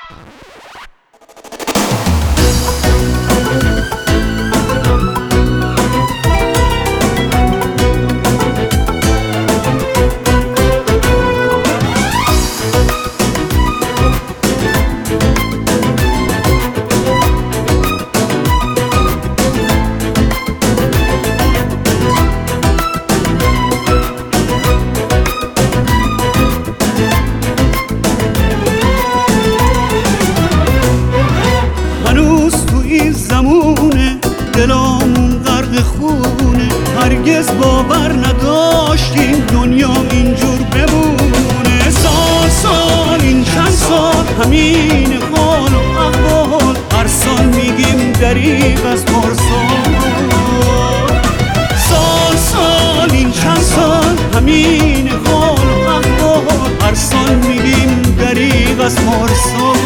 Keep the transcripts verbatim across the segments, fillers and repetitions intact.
دلامون غرق خونه، هرگز باور نداشتیم دنیا اینجور بمونه. سال سال این چند سال همین حال و احوال، هر سال میگیم دریغ از پارسال. سال سال این چند سال همین حال و احوال، هر سال میگیم دریغ از پارسال.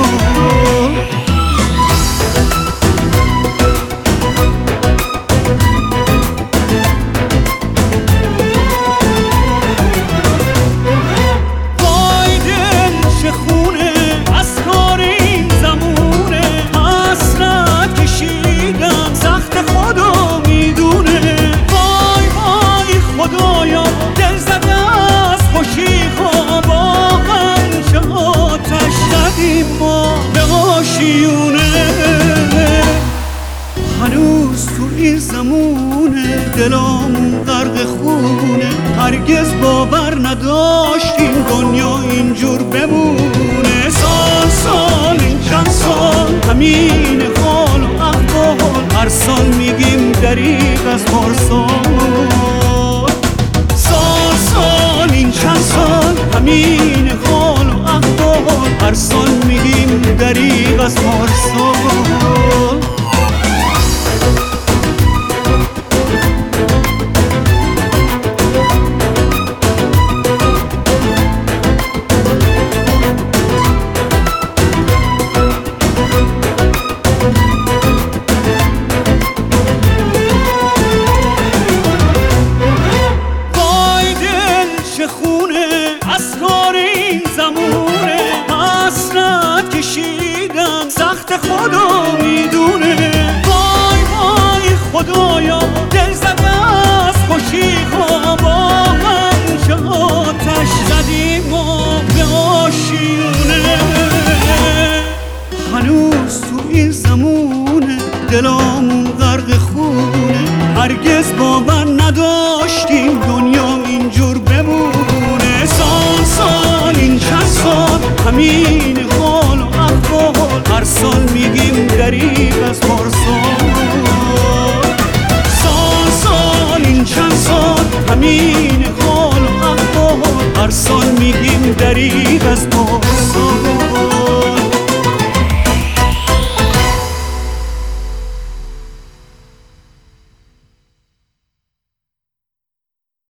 هنوز تو این زمونه دلامون غرق خونه، هرگز باور نداشتیم دنیا اینجور بمونه. سال سال این چند سال همین حال و احوال، هر سال میگیم دریغ از پارسال. سال سال این چند سال همین حال و احوال، هر سال میگیم دریغ از پارسال. سخت خدا میدونه، وای وای خدایا دل زده از خوشی ها، با هم چه آتش زدیم ما به آشیونه. هنوز تو این زمونه دلامون غرق خونه، هرگز باور نداشتیم دنیا اینجور بمونه. سال سال این چند سال همین حال و احوال، هر سال میگیم دریغ از پارسال. سال سال این چند سال همین حال و احوال، هر سال میگیم دریغ از پارسال.